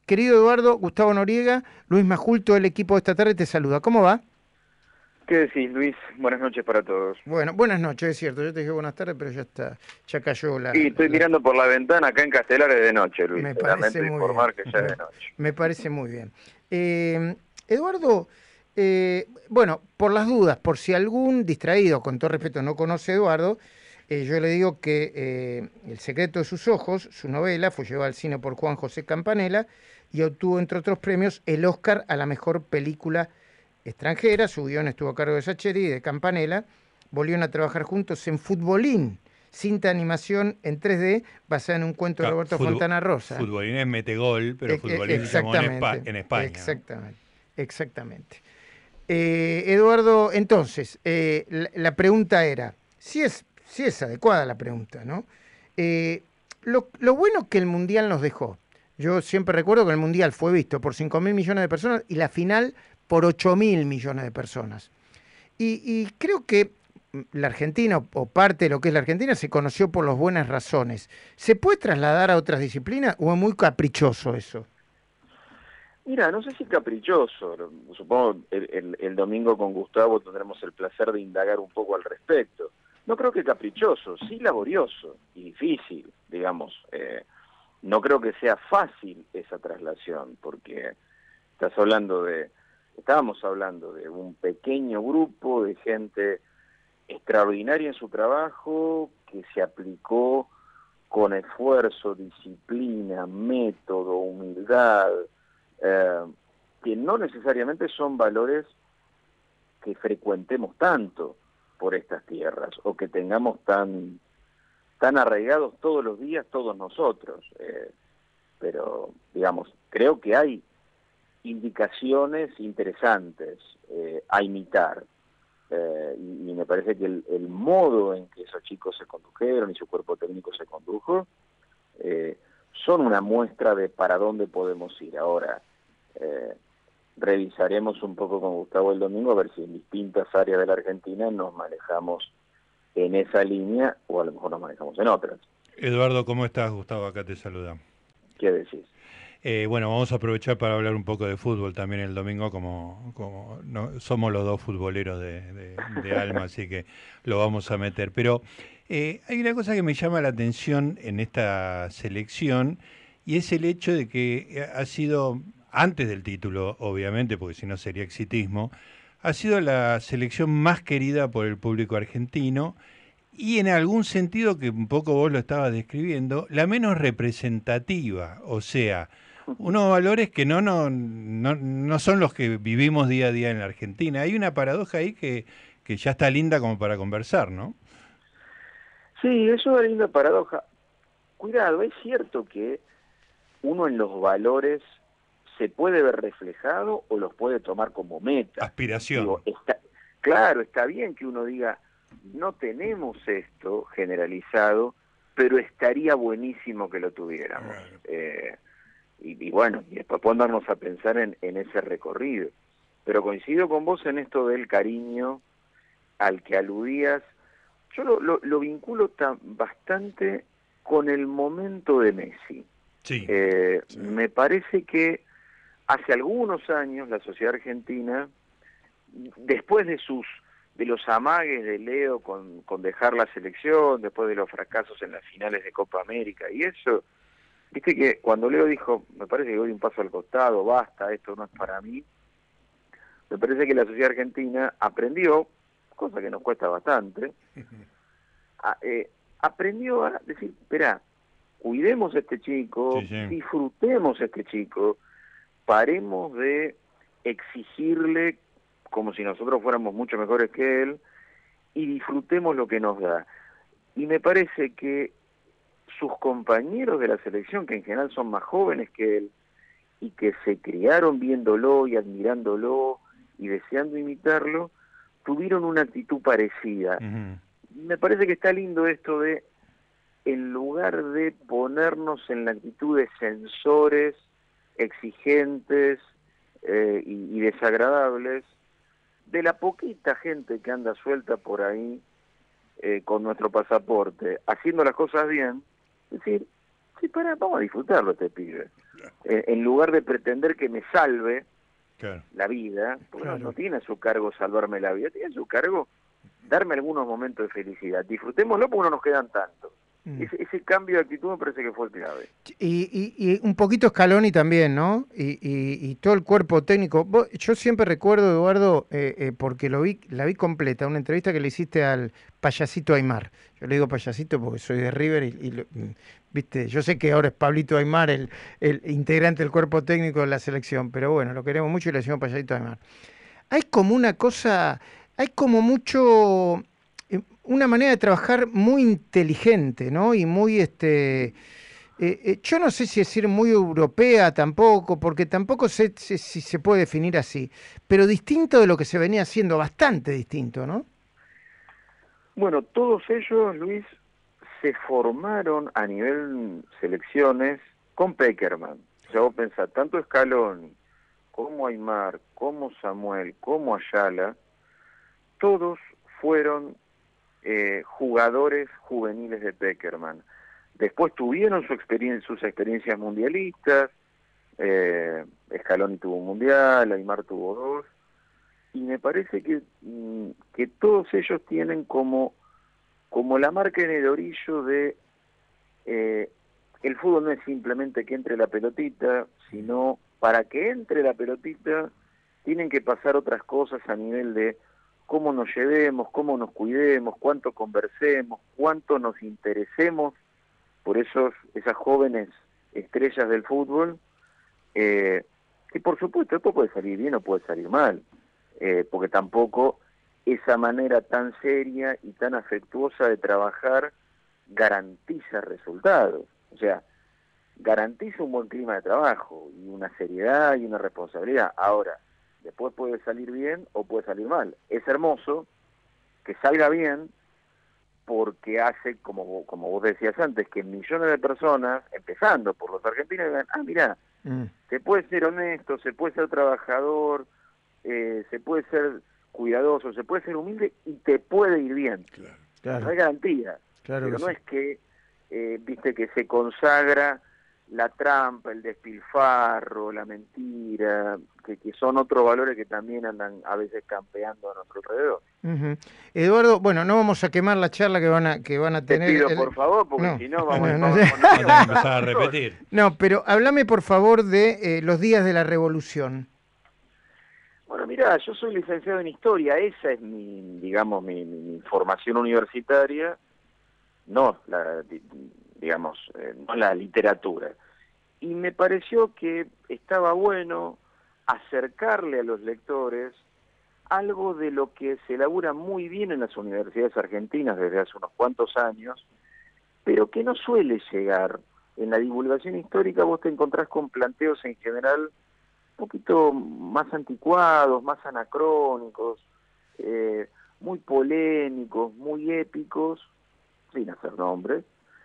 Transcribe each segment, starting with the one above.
Querido Eduardo, Gustavo Noriega, Luis Majul, todo el equipo de esta tarde te saluda. ¿Cómo va? ¿Qué decís, Luis? Buenas noches para todos. Bueno, buenas noches, es cierto. Yo te dije buenas tardes, pero ya está, ya cayó Y estoy mirando por la ventana acá en Castelar es de noche, Luis. Me parece Lamento muy bien, informar que ya es de noche. me parece muy bien. Eduardo, bueno, por las dudas, por si algún distraído, con todo respeto, no conoce a Eduardo, yo le digo que El secreto de sus ojos, su novela, fue llevada al cine por Juan José Campanella y obtuvo, entre otros premios, el Oscar a la mejor película extranjera. Su guión estuvo a cargo de Sacheri y de Campanella. Volvieron a trabajar juntos en Futbolín, cinta de animación en 3D basada en un cuento de Roberto Fontana Rosa. Futbolín es metegol, pero Futbolín se llamó Exactamente, en España, ¿no? exactamente, exactamente. Eduardo, entonces, la pregunta era, si es adecuada la pregunta, ¿no? Lo bueno que el Mundial nos dejó, yo siempre recuerdo que el Mundial fue visto por 5.000 millones de personas y la final por 8.000 millones de personas. Y creo que la Argentina, o parte de lo que es la Argentina, se conoció por las buenas razones. ¿Se puede trasladar a otras disciplinas o es muy caprichoso eso? Mira, no sé si caprichoso. Supongo el domingo con Gustavo tendremos el placer de indagar un poco al respecto. No creo que caprichoso, sí laborioso y difícil, digamos. No creo que sea fácil esa traslación, porque estábamos hablando de un pequeño grupo de gente extraordinaria en su trabajo, que se aplicó con esfuerzo, disciplina, método, humildad, eh, que no necesariamente son valores que frecuentemos tanto por estas tierras o que tengamos tan arraigados todos los días todos nosotros. Pero, digamos, creo que hay indicaciones interesantes a imitar. Y me parece que el modo en que esos chicos se condujeron y su cuerpo técnico se condujo son una muestra de para dónde podemos ir. Ahora, eh, revisaremos un poco con Gustavo el domingo a ver si en distintas áreas de la Argentina nos manejamos en esa línea o a lo mejor nos manejamos en otras. Eduardo, ¿cómo estás? Gustavo, acá te saluda. ¿Qué decís? Bueno, vamos a aprovechar para hablar un poco de fútbol también el domingo, somos los dos futboleros de alma, así que lo vamos a meter. Pero hay una cosa que me llama la atención en esta selección y es el hecho de que ha sido, antes del título, obviamente, porque si no sería exitismo, ha sido la selección más querida por el público argentino y en algún sentido, que un poco vos lo estabas describiendo, la menos representativa, o sea, unos valores que no son los que vivimos día a día en la Argentina. Hay una paradoja ahí que ya está linda como para conversar, ¿no? Sí, es una linda paradoja. Cuidado, es cierto que uno en los valores se puede ver reflejado o los puede tomar como meta. Aspiración. Digo, claro, está bien que uno diga, no tenemos esto generalizado, pero estaría buenísimo que lo tuviéramos. Y bueno, y después ponernos a pensar en ese recorrido. Pero coincido con vos en esto del cariño al que aludías. Yo lo vinculo bastante con el momento de Messi. Sí, sí. Me parece que hace algunos años la sociedad argentina, después de los amagues de Leo con dejar la selección, después de los fracasos en las finales de Copa América y eso, viste que cuando Leo dijo, me parece que doy un paso al costado, basta, esto no es para mí, me parece que la sociedad argentina aprendió, cosa que nos cuesta bastante, aprendió a decir, espera, cuidemos a este chico, Sí, sí. disfrutemos a este chico, paremos de exigirle como si nosotros fuéramos mucho mejores que él y disfrutemos lo que nos da. Y me parece que sus compañeros de la selección, que en general son más jóvenes que él y que se criaron viéndolo y admirándolo y deseando imitarlo, tuvieron una actitud parecida. Ujú. Me parece que está lindo esto de, en lugar de ponernos en la actitud de censores, exigentes y desagradables, de la poquita gente que anda suelta por ahí con nuestro pasaporte, haciendo las cosas bien, decir, sí, vamos a disfrutarlo este pibe. En lugar de pretender que me salve Claro. la vida, porque Claro. no tiene a su cargo salvarme la vida, tiene a su cargo darme algunos momentos de felicidad. Disfrutémoslo porque no nos quedan tantos. Mm. Ese cambio de actitud me parece que fue clave. Y un poquito Scaloni también, ¿no? Y todo el cuerpo técnico. Yo siempre recuerdo, Eduardo, porque la vi completa, una entrevista que le hiciste al payasito Aymar. Yo le digo payasito porque soy de River viste, yo sé que ahora es Pablito Aymar, el integrante del cuerpo técnico de la selección, pero bueno, lo queremos mucho y le decimos payasito Aymar. Hay como una cosa, hay como mucho, una manera de trabajar muy inteligente, ¿no? Y muy, yo no sé si decir muy europea tampoco, porque tampoco sé si se puede definir así, pero distinto de lo que se venía haciendo, bastante distinto, ¿no? Bueno, todos ellos, Luis, se formaron a nivel selecciones con Peckerman. O sea, vos pensás, tanto Scaloni como Aymar, como Samuel, como Ayala, todos fueron jugadores juveniles de Peckerman. Después tuvieron sus experiencias mundialistas, Scaloni tuvo un mundial, Aymar tuvo dos, y me parece que todos ellos tienen como la marca en el orillo de el fútbol no es simplemente que entre la pelotita, sino para que entre la pelotita tienen que pasar otras cosas a nivel de cómo nos llevemos, cómo nos cuidemos, cuánto conversemos, cuánto nos interesemos por esas jóvenes estrellas del fútbol, que por supuesto esto puede salir bien o puede salir mal, porque tampoco esa manera tan seria y tan afectuosa de trabajar garantiza resultados. O sea, garantiza un buen clima de trabajo y una seriedad y una responsabilidad. Ahora, después puede salir bien o puede salir mal. Es hermoso que salga bien porque hace, como vos decías antes, que millones de personas, empezando por los argentinos, digan, mirá, se puede ser honesto, se puede ser trabajador, se puede ser cuidadoso, se puede ser humilde y te puede ir bien. Claro. No hay garantía, Claro pero que no sí. es que, viste, que se consagra la trampa, el despilfarro, la mentira, que son otros valores que también andan a veces campeando a nuestro alrededor. Ujú. Eduardo, bueno, no vamos a quemar la charla que van a Te tener. pido por favor, porque No, si no vamos, no, vamos, Vamos a tener que empezar a repetir. no, pero háblame por favor de los días de la Revolución. Bueno, mira, yo soy licenciado en Historia, esa es digamos, mi formación universitaria, no no la literatura. Y me pareció que estaba bueno acercarle a los lectores algo de lo que se elabora muy bien en las universidades argentinas desde hace unos cuantos años, pero que no suele llegar. En la divulgación histórica vos te encontrás con planteos en general un poquito más anticuados, más anacrónicos, muy polémicos, muy épicos, sin hacer nombres,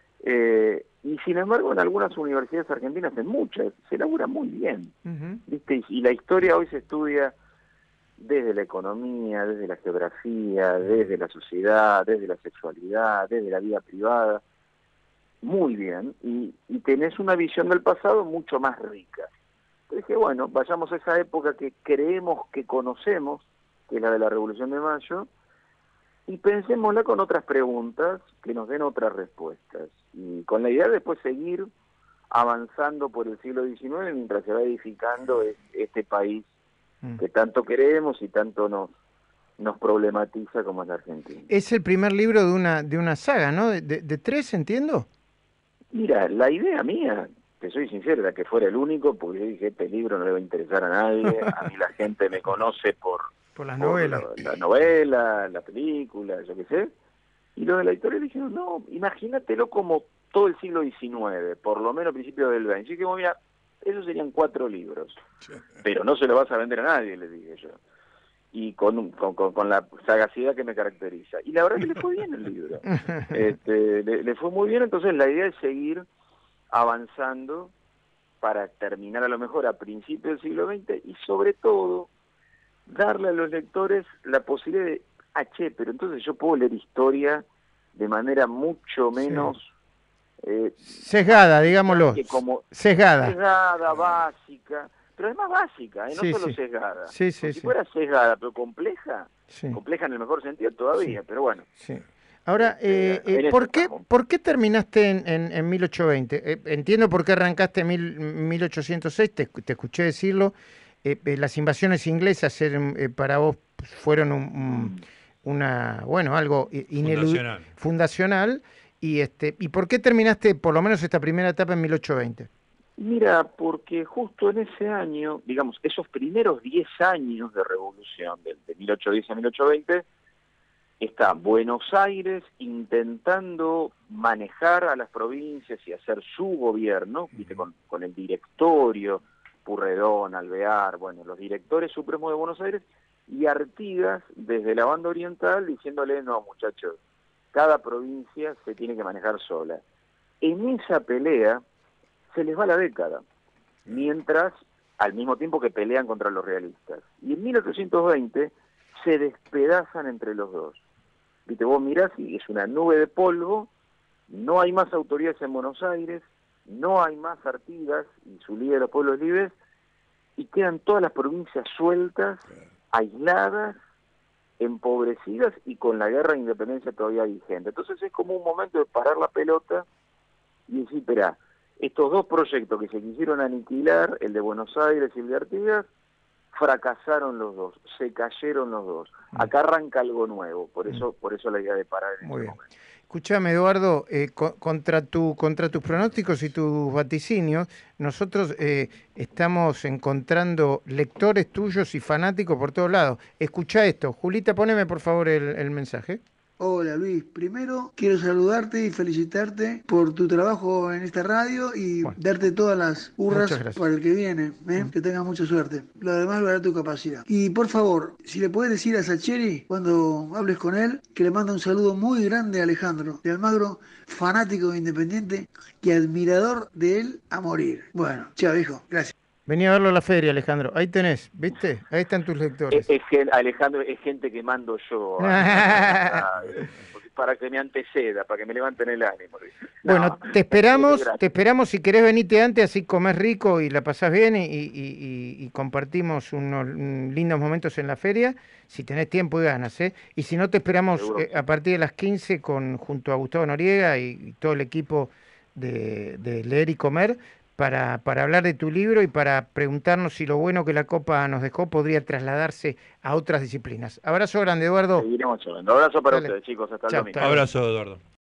y sin embargo en algunas universidades argentinas, en muchas, se elabora muy bien, ¿viste? Y la historia hoy se estudia desde la economía, desde la geografía, desde la sociedad, desde la sexualidad, desde la vida privada, muy bien, y tenés una visión del pasado mucho más rica. Entonces dije, bueno, vayamos a esa época que creemos que conocemos, que es la de la Revolución de Mayo, y pensémosla con otras preguntas que nos den otras respuestas. Y con la idea de después seguir avanzando por el siglo XIX mientras se va edificando este país que tanto queremos y tanto nos problematiza como es la Argentina. Es el primer libro de una saga, ¿no? De tres, entiendo. Mira, la idea mía, te soy sincero, era que fuera el único, porque yo dije, este libro no le va a interesar a nadie, a mí la gente me conoce por las novelas. La novela, la película, yo qué sé, y los de la editorial dijeron, no, imagínatelo como todo el siglo XIX, por lo menos principios del XX. Y dije, mira, esos serían 4 libros, pero no se lo vas a vender a nadie, les dije yo. Y con la sagacidad que me caracteriza. Y la verdad que le fue bien el libro. Le fue muy bien, entonces la idea es seguir avanzando para terminar a lo mejor a principios del siglo XX y sobre todo darle a los lectores la posibilidad de, pero entonces yo puedo leer historia de manera mucho menos Sesgada, digámoslo. Que como Sesgada. sesgada, básica, pero además básica, no Sí, solo sí. sesgada. Sí, sí, Si sí. fuera sesgada, pero compleja, Sí. compleja en el mejor sentido todavía, Sí. pero bueno. Sí. Ahora, En eso estamos. ¿por qué terminaste en 1820? Entiendo por qué arrancaste en 1806, te escuché decirlo. Las invasiones inglesas para vos fueron algo Fundacional. fundacional. ¿Y por qué terminaste por lo menos esta primera etapa en 1820? Mira, porque justo en ese año, digamos, esos primeros 10 años de revolución, de 1810 a 1820, está Buenos Aires intentando manejar a las provincias y hacer su gobierno, ¿viste? Con el directorio, Purredón, Alvear, bueno, los directores supremos de Buenos Aires, y Artigas desde la banda oriental diciéndole, no muchachos, cada provincia se tiene que manejar sola. En esa pelea se les va la década, mientras al mismo tiempo que pelean contra los realistas. Y en 1820 se despedazan entre los dos. Viste, vos mirás y es una nube de polvo, no hay más autoridades en Buenos Aires, no hay más Artigas y su líder de los pueblos libres, y quedan todas las provincias sueltas, aisladas, empobrecidas y con la guerra de independencia todavía vigente. Entonces es como un momento de parar la pelota y decir, espera, estos dos proyectos que se quisieron aniquilar, el de Buenos Aires y el de Artigas, fracasaron los dos, se cayeron los dos. Acá arranca algo nuevo, por eso la idea de parar en Muy ese bien. momento. Escúchame, Eduardo, contra tus pronósticos y tus vaticinios, nosotros estamos encontrando lectores tuyos y fanáticos por todos lados. Escuchá esto. Julita, poneme por favor el mensaje. Hola Luis, primero quiero saludarte y felicitarte por tu trabajo en esta radio y Bueno, darte todas las hurras muchas gracias. para el que viene, que tengas mucha suerte. Lo demás lo hará tu capacidad. Y por favor, si le puedes decir a Sacheri cuando hables con él, que le manda un saludo muy grande a Alejandro de Almagro, fanático de Independiente y admirador de él a morir. Bueno, chao hijo, gracias. Vení a verlo a la feria, Alejandro. Ahí tenés, ¿viste? Ahí están tus lectores. Alejandro, es gente que mando yo para que me anteceda, para que me levanten el ánimo. Bueno, No, te gracias. esperamos si querés venirte antes, así comés rico y la pasás bien y compartimos unos lindos momentos en la feria, si tenés tiempo y ganas, ¿eh? Y si no, te esperamos a partir de las 15 junto a Gustavo Noriega y todo el equipo de Leer y Comer para hablar de tu libro y para preguntarnos si lo bueno que la Copa nos dejó podría trasladarse a otras disciplinas. Abrazo grande, Eduardo. Seguiremos hablando. Abrazo para Dale. ustedes, chicos. Hasta el Chao, domingo. hasta luego. Abrazo, Eduardo.